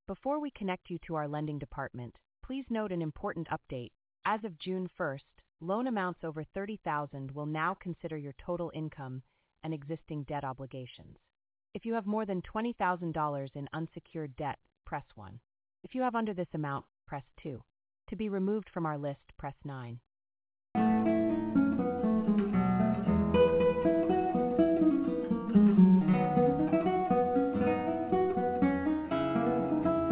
Before we connect you to our lending department, please note an important update. As of June 1st, loan amounts over $30,000 will now consider your total income and existing debt obligations. If you have more than $20,000 in unsecured debt, press 1. If you have under this amount, press 2. To be removed from our list, press 9.